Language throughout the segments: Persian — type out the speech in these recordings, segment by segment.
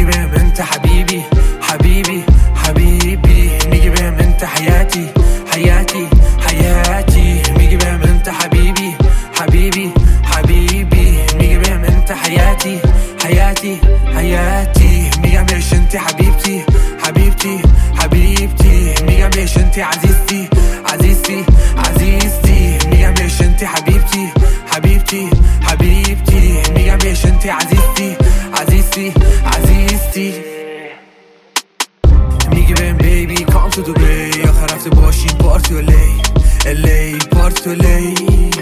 میگه بهم انت حبیبی حبیبی حبیبی، میگه بهم انت حیاتی حیاتی حیاتی، میگه بهم انت حبیبی حبیبی حبیبی، میگه بهم انت حیاتی حیاتی حیاتی، میگم بهش انت حبیبتی حبیبتی حبیبتی، میگم بهش انت عزیزتی عزیزتی عزیزتی، میگم بهش انت حبیبتی حبیبتی حبیبتی، میگم بهش انت عزیزتی عزیزتی عزیزتی. میگه بهم بیبی کام تو دبی، آخر هفته باشیم پارتی و لی پارتی و لی،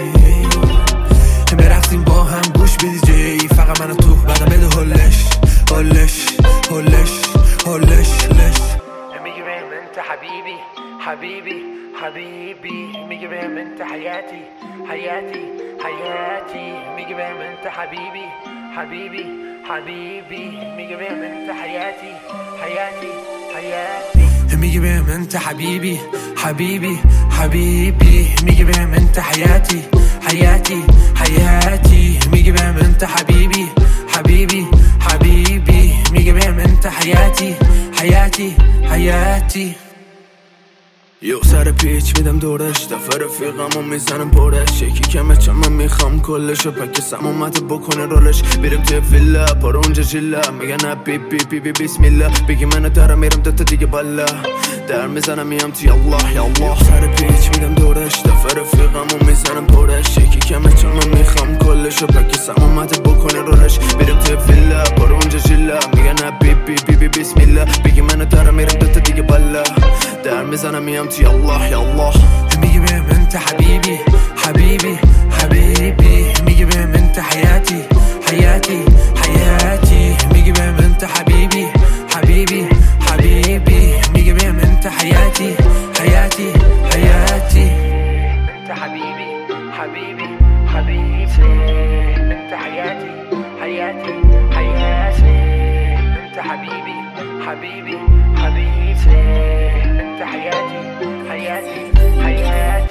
برفتیم با هم گوش بدی جی، فقط من و تو بعدم بده هلش هلش هلش هلش لش. میگه بهم انت حبیبی حبیبی حبیبی، میگه بهم انت حیاتی حیاتی حیاتی، میگه بهم انت حبیبی حبیبی حبیبی، میگه بهم انت حیاتی حیاتی حیاتی، میگه بهم انت حبیبی حبیبی حبیبی، میگه بهم انت حیاتی حیاتی حیاتی، میگه بهم انت حبیبی حبیبی حبیبی، میگه بهم انت حیاتی حیاتی حیاتی. یو سر پیچ میدم دورش، دفعه رفیقمو میزنم پرش، یکی کمه چه من میخوام کلشو پک سم اومده بکنه رولش، بیرم توی ویلا پارو اونجا جیلا، میگن نه بی بی بی بی بسم الله، بگی منو دارم میرم دوتا دیگه بالا، در میزنم میام توی الله یا الله. سر پیچ میدم دورش، دفعه رفیقمو میزنم پرش، یکی کمه چه من میخوام کلشو پک سم اومده بکنه رولش، بیرم توی ویلا پارو اونجا جیلا، میگن نه بی بی بی بی بسم الله، بگی منو دارم میرم دوتا دیگه بالا، در میزنم میام توی الله یا الله. میگه بهم انت حبیبی حبیبی حبیبی، میگه بهم انت حیاتی حیاتی حیاتی، میگه بهم انت حبیبی حبیبی حبیبی، میگه بهم انت حیاتی حیاتی حیاتی، انت حبیبی حبیبی حبیبی، انت حیاتی حیاتی حیاتی، انت حبیبی حبیبی حبیبی، انت حياتي حياتي حياتي.